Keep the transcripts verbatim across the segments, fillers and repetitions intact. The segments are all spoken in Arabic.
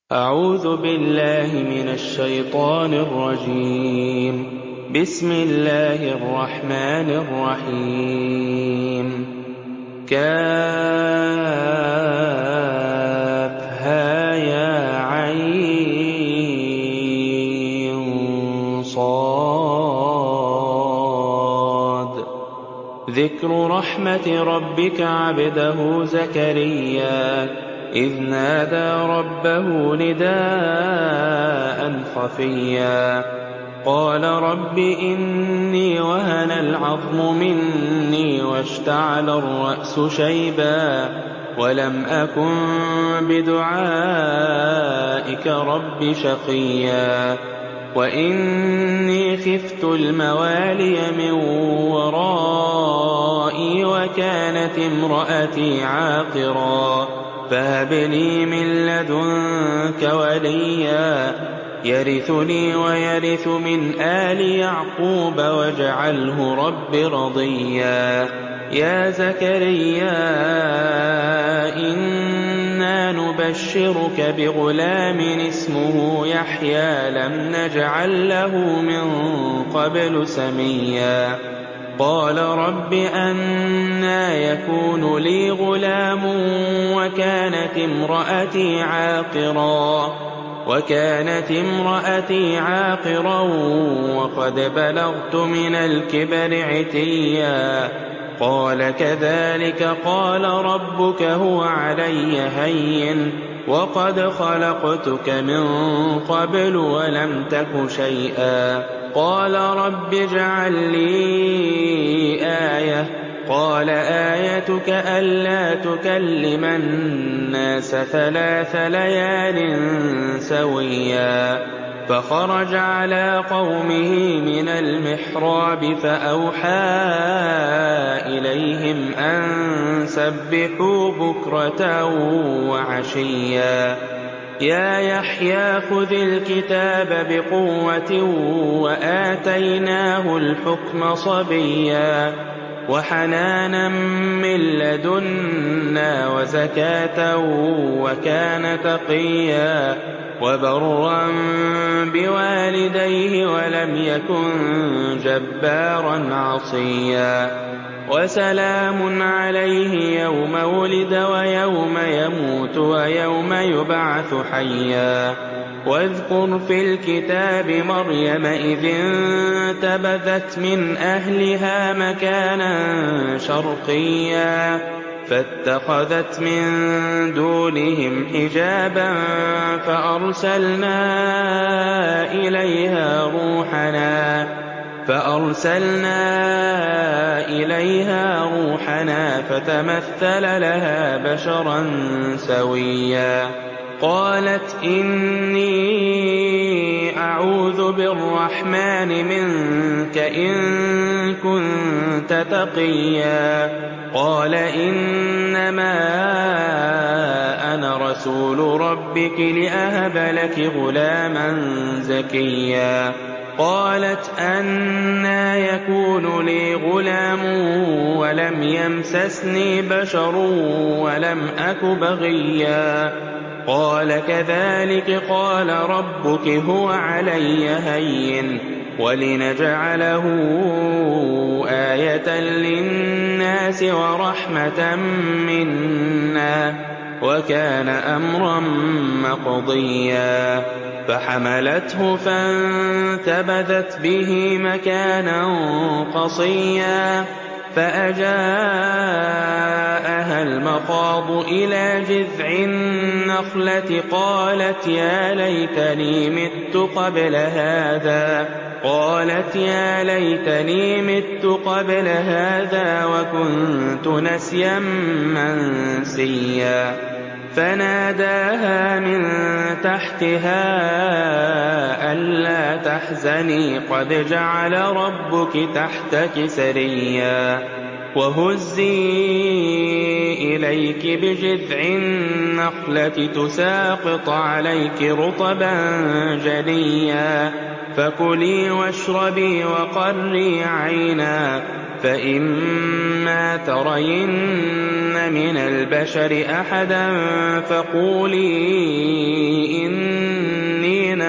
أعوذ بالله من الشيطان الرجيم. بسم الله الرحمن الرحيم. كافها يا عين صاد. ذكر رحمة ربك عبده زكريا إذ نادى ربه نداء خفيا قال رب إني وهن العظم مني واشتعل الرأس شيبا ولم أكن بدعائك رب شقيا وإني خفت الموالي من ورائي وكانت امرأتي عاقرا فهب لي من لدنك وليا يرثني ويرث من آل يعقوب واجعله رب رضيا يا زكريا إنا نبشرك بغلام اسمه يحيى لم نجعل له من قبل سميا قال رب أنى يكون لي غلام وكانت امرأتي عاقرا وكانت امرأتي عاقرا وقد بلغت من الكبر عتيا قال كذلك قال ربك هو علي هين وقد خلقتك من قبل ولم تك شيئا قال رب اجعل لي آية قال آيتك ألا تكلم الناس ثلاث ليال سويا فخرج على قومه من المحراب فأوحى إليهم أن سبحوا بكرة وعشيا يا يحيى خذ الكتاب بقوة وآتيناه الحكم صبيا وحنانا من لدنا وزكاة وكان تقيا وبرا بوالديه ولم يكن جبارا عصيا وسلام عليه يوم ولد ويوم يموت ويوم يبعث حيا واذكر في الكتاب مريم إذ انتبذت من أهلها مكانا شرقيا فاتخذت من دونهم حجابا فأرسلنا إليها روحنا فأرسلنا إليها روحنا فتمثل لها بشرا سويا قالت إني أعوذ بالرحمن منك إن كنت تقيا قال إنما أنا رسول ربك لأهب لك غلاما زكيا قالت أنى يكون لي غلام ولم يمسسني بشر ولم أك بغيا قال كذلك قال ربك هو علي هين ولنجعله آية للناس ورحمة منا وكان أمرا مقضيا فحملته فانتبذت به مكانا قصيا فأجاءها المخاض إلى جذع النخلة قالت يا ليتني مت قبل هذا قالت يا ليتني مت قبل هذا وكنت نسيا منسيا فناداها من تحتها ألا تحزني قد جعل ربك تحتك سريا وهزي إليك بجذع النخلة تساقط عليك رطبا جنيا فكلي واشربي وقري عينا فإما ترين من البشر أحدا فقولي إن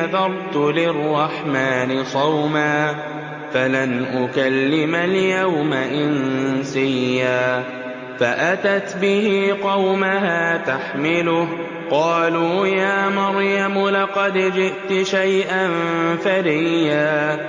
نذرت للرحمن صوما فلن أكلم اليوم إنسيا فأتت به قومها تحمله قالوا يا مريم لقد جئت شيئا فريا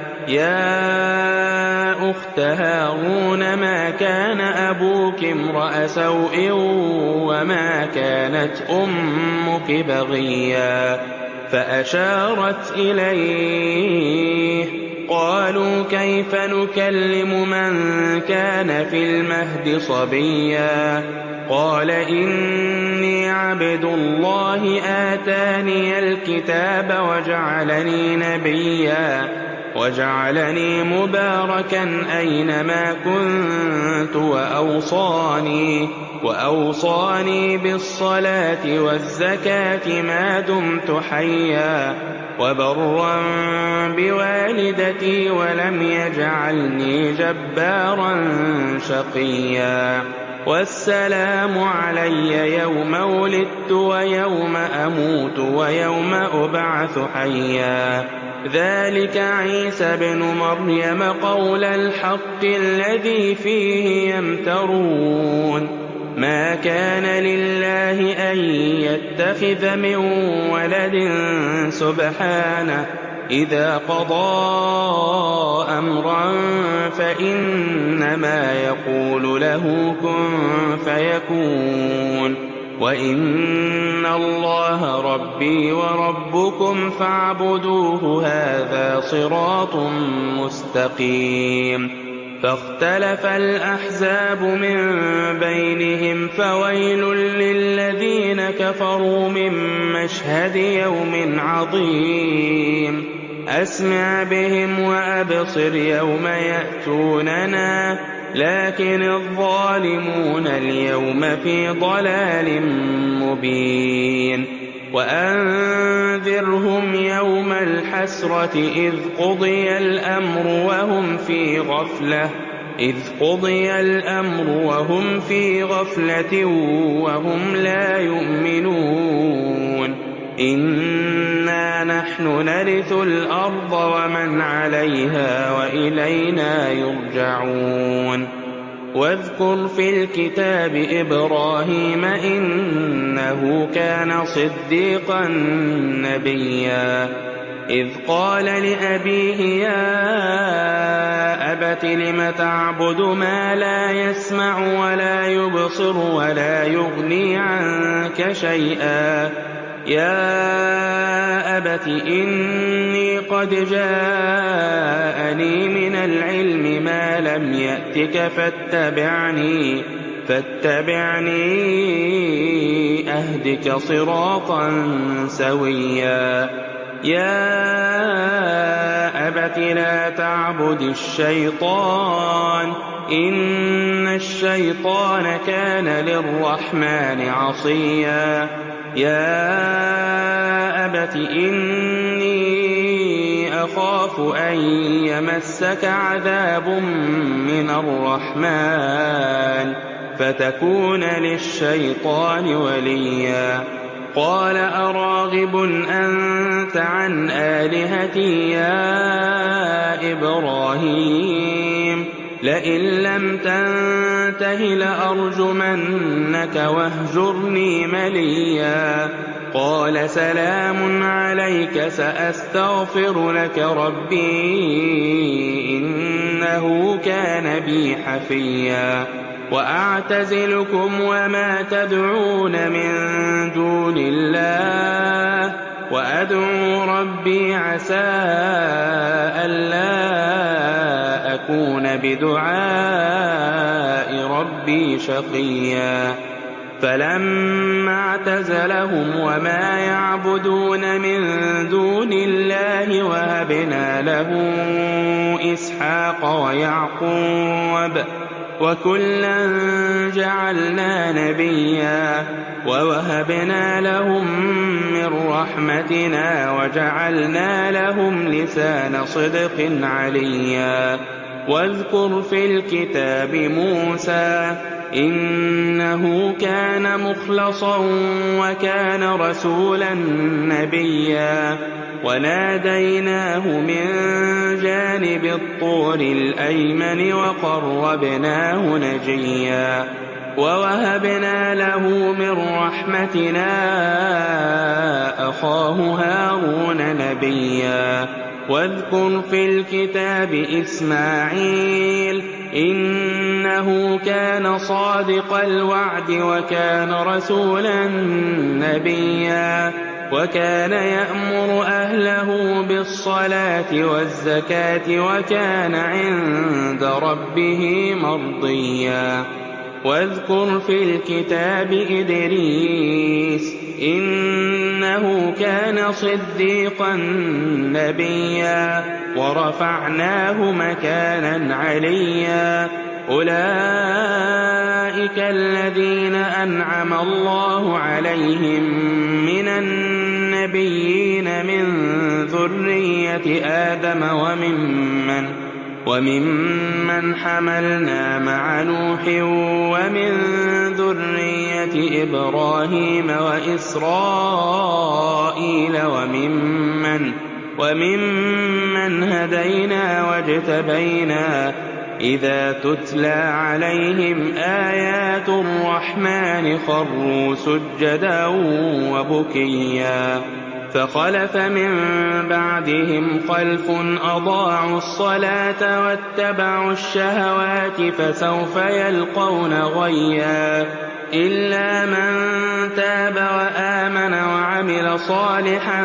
يا أخت هارون ما كان أبوك امرأ سوء وما كانت أمك بغيا فأشارت إليه قالوا كيف نكلم من كان في المهد صبيا قال إني عبد الله آتاني الكتاب وجعلني نبيا وجعلني مباركا أينما كنت وأوصاني وأوصاني بالصلاة والزكاة ما دمت حيا وبرا بوالدتي ولم يجعلني جبارا شقيا والسلام علي يوم ولدت ويوم أموت ويوم أبعث حيا ذلك عيسى بن مريم قول الحق الذي فيه يمترون ما كان لله أن يتخذ من ولد سبحانه إذا قضى أمرا فإنما يقول له كن فيكون وإن الله ربي وربكم فاعبدوه هذا صراط مستقيم فاختلف الأحزاب من بينهم فويل للذين كفروا من مشهد يوم عظيم أسمع بهم وأبصر يوم يأتوننا لكن الظالمون اليوم في ضلال مبين وأنذرهم يوم الحسرة إذ قضي الأمر وهم في غفلة إذ قضي الأمر وهم في غفلة وهم لا يؤمنون إنا نحن نرث الأرض ومن عليها وإلينا يرجعون واذكر في الكتاب إبراهيم إنه كان صديقا نبيا إذ قال لأبيه يا أبت لم تعبد ما لا يسمع ولا يبصر ولا يغني عنك شيئا يا أبت إني قد جاءني من العلم ما لم يأتك فاتبعني فاتبعني أهدك صراطا سويا يا أبت لا تعبد الشيطان إن الشيطان كان للرحمن عصيا يا أبت إني أخاف أن يمسك عذاب من الرحمن فتكون للشيطان وليا قال أراغب أنت عن آلهتي يا إبراهيم لئن لم تنته لأرجمنك واهجرني مليا قال سلام عليك سأستغفر لك ربي إنه كان بي حفيا وأعتزلكم وما تدعون من دون الله وأدعو ربي عسى ألا أكون بدعاء ربي شقيا فلما اعتزلهم وما يعبدون من دون الله وهبنا له إسحاق ويعقوب وكلا جعلنا نبيا ووهبنا لهم من رحمتنا وجعلنا لهم لسان صدق عليا واذكر في الكتاب موسى إنه كان مخلصا وكان رسولا نبيا وناديناه من جانب الطور الأيمن وقربناه نجيا ووهبنا له من رحمتنا أخاه هارون نبيا واذكر في الكتاب إسماعيل إنه كان صادق الوعد وكان رسولا نبيا وكان يأمر أهله بالصلاة والزكاة وكان عند ربه مرضيا واذكر في الكتاب إدريس إنه كان صديقا نبيا ورفعناه مكانا عليا أولئك الذين أنعم الله عليهم من النبيين من ذرية آدم وممن وممن حملنا مع نوح ومن ذرية إبراهيم وإسرائيل وممن وممن هدينا واجتبينا إذا تتلى عليهم آيات الرحمن خروا سجدا وبكيا فخلف من بعدهم خلف أضاعوا الصلاة واتبعوا الشهوات فسوف يلقون غيا إلا من تاب وآمن وعمل صالحا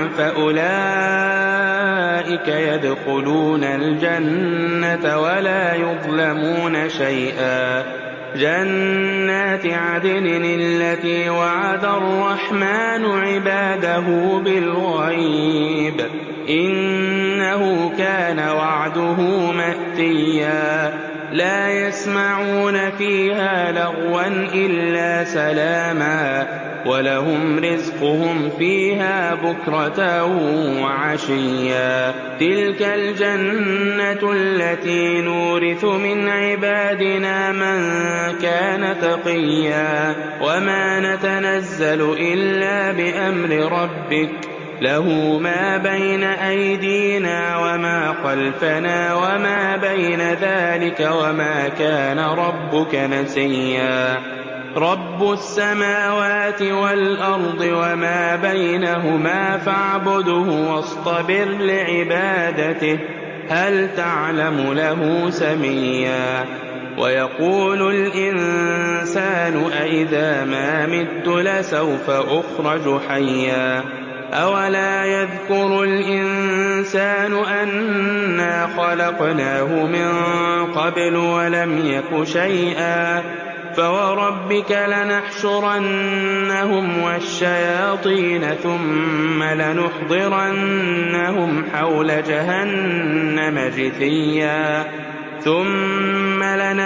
فأولئك يدخلون الجنة ولا يظلمون شيئا جنات عدن التي وعد الرحمن عباده بالغيب إنه كان وعده مأتيا لا يسمعون فيها لغوا إلا سلاما ولهم رزقهم فيها بكرة وعشيا تلك الجنة التي نورث من عبادنا من كان تقيا وما نتنزل إلا بأمر ربك له ما بين أيدينا وما خلفنا وما بين ذلك وما كان ربك نسيا رب السماوات والأرض وما بينهما فاعبده واصطبر لعبادته هل تعلم له سميا ويقول الإنسان أإذا ما مت لسوف أخرج حيا أولا يذكر الإنسان أنا خلقناه من قبل ولم يك شيئا فوربك لنحشرنهم والشياطين ثم لنحضرنهم حول جهنم جثيا ثم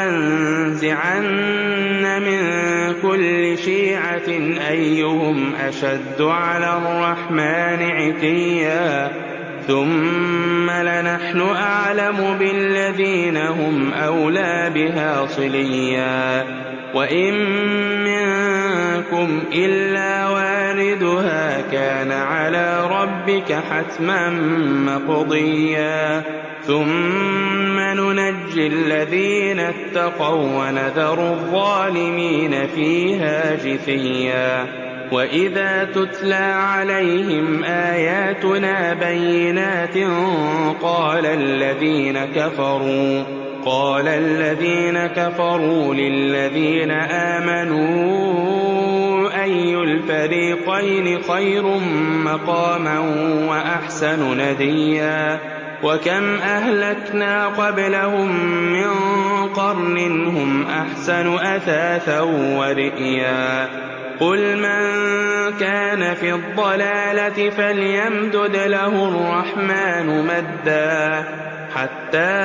لننزعن من كل شيعة أيهم أشد على الرحمن عتيا ثم لنحن أعلم بالذين هم أولى بها صليا وإن منكم إلا واردها كان على ربك حتما مقضيا ثم ننجي الذين اتقوا ونذر الظالمين فيها جثيا وإذا تتلى عليهم آياتنا بينات قال الذين كفروا قال الذين كفروا للذين آمنوا أي الفريقين خير مقاما وأحسن نديا وكم أهلكنا قبلهم من قرن هم أحسن أثاثا ورئيا قل من كان في الضلالة فليمدد له الرحمن مدا حتى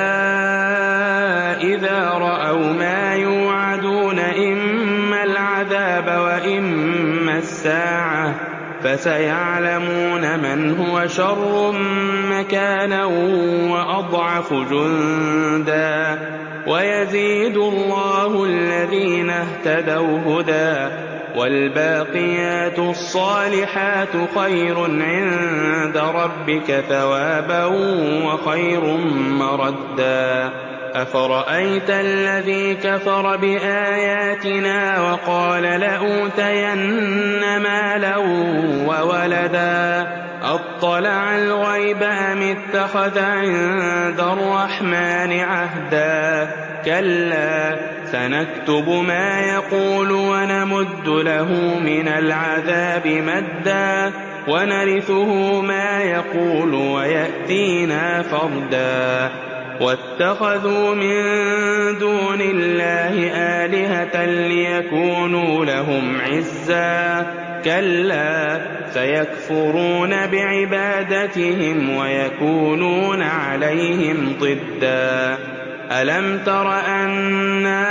إذا رأوا ما يوعدون إما العذاب وإما الساعة فسيعلمون من هو شر مكانا وأضعف جندا ويزيد الله الذين اهتدوا هدى والباقيات الصالحات خير عند ربك ثوابا وخير مردا أفرأيت الذي كفر بآياتنا وقال لأوتين مالا وولدا أطلع الغيب أم اتخذ عند الرحمن عهدا كلا سنكتب ما يقول ونمد له من العذاب مدا ونرثه ما يقول ويأتينا فردا واتخذوا من دون الله آلهة ليكونوا لهم عزا كلا سيكفرون بعبادتهم ويكونون عليهم ضدا ألم تر أنا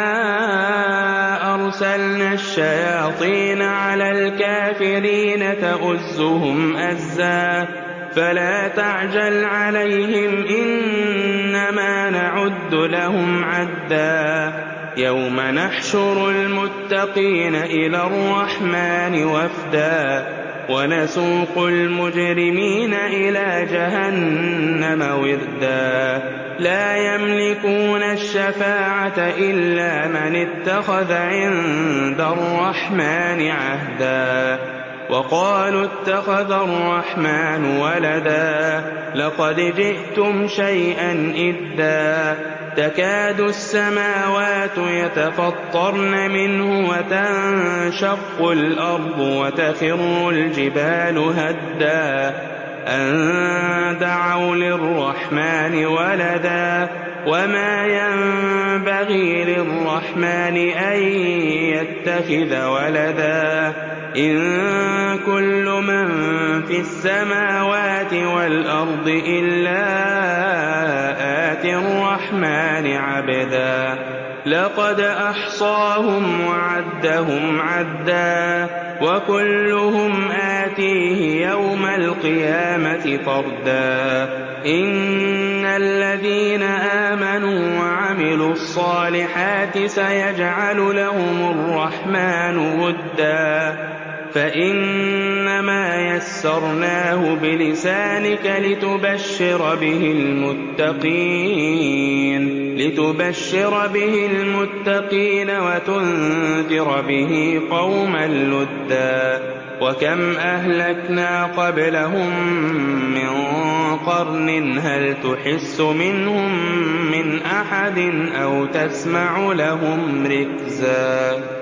أرسلنا الشياطين على الكافرين تؤزهم أزا فلا تعجل عليهم إنما نعد لهم عدا يوم نحشر المتقين إلى الرحمن وفدا ونسوق المجرمين إلى جهنم وردا لا يملكون الشفاعة إلا من اتخذ عند الرحمن عهدا وقالوا اتخذ الرحمن ولدا لقد جئتم شيئا إدا تكاد السماوات يتفطرن منه وتنشق الأرض وتخر الجبال هدا أن دعوا للرحمن ولدا وما ينبغي للرحمن أن يتخذ ولدا إن كل من في السماوات والأرض إلا آتي الرحمن عبدا لقد أحصاهم وعدهم عدا وكلهم آتيه يوم القيامة فردا إن الذين آمنوا وعملوا الصالحات سيجعل لهم الرحمن ودا فإنما يسرناه بلسانك لتبشر به المتقين لتبشر به المتقين وتنذر به قوما لدا وكم أهلكنا قبلهم من قرن هل تحس منهم من أحد أو تسمع لهم ركزا